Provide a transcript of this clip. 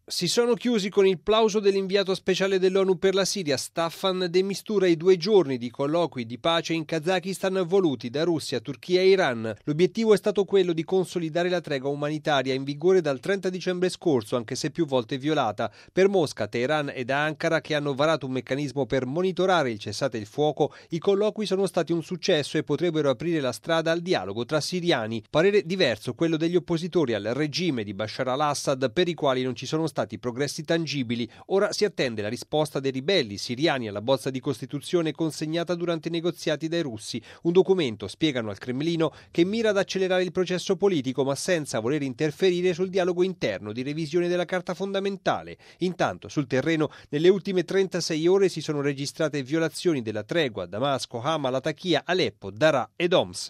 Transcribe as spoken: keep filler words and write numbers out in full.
Si sono chiusi con il plauso dell'inviato speciale dell'ONU per la Siria, Staffan de Mistura, i due giorni di colloqui di pace in Kazakistan voluti da Russia, Turchia e Iran. L'obiettivo è stato quello di consolidare la tregua umanitaria in vigore dal trenta dicembre scorso, anche se più volte violata. Per Mosca, Teheran ed Ankara, che hanno varato un meccanismo per monitorare il cessate il fuoco, i colloqui sono stati un successo e potrebbero aprire la strada al dialogo tra siriani. Parere diverso quello degli oppositori al regime di Bashar al-Assad, per i quali non ci sono stati progressi tangibili. Ora si attende la risposta dei ribelli siriani alla bozza di Costituzione consegnata durante i negoziati dai russi. Un documento, spiegano al Cremlino, che mira ad accelerare il processo politico ma senza voler interferire sul dialogo interno di revisione della Carta fondamentale. Intanto, sul terreno, nelle ultime trentasei ore si sono registrate violazioni della tregua a Damasco, Hama, Latakia, Aleppo, Daraa ed Homs.